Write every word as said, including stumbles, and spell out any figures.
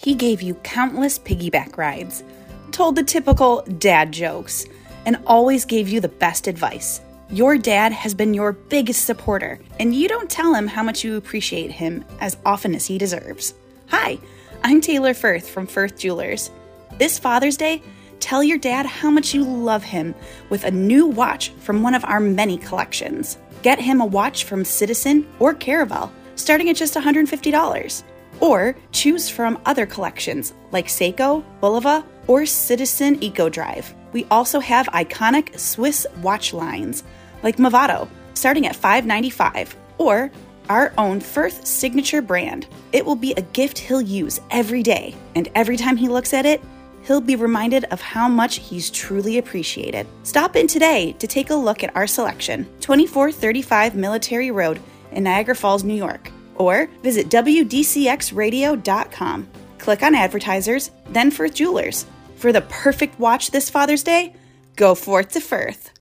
He gave you countless piggyback rides, told the typical dad jokes, and always gave you the best advice. Your dad has been your biggest supporter, and you don't tell him how much you appreciate him as often as he deserves. Hi, I'm Taylor Firth from Firth Jewelers. This Father's Day, tell your dad how much you love him with a new watch from one of our many collections. Get him a watch from Citizen or Caravel, starting at just one hundred fifty dollars. Or choose from other collections like Seiko, Bulova, or Citizen EcoDrive. We also have iconic Swiss watch lines like Movado, starting at five ninety-five, or our own Firth signature brand. It will be a gift he'll use every day, and every time he looks at it, he'll be reminded of how much he's truly appreciated. Stop in today to take a look at our selection, twenty-four thirty-five Military Road in Niagara Falls, New York, or visit W D C X radio dot com. Click on Advertisers, then Firth Jewelers. For the perfect watch this Father's Day, go forth to Firth.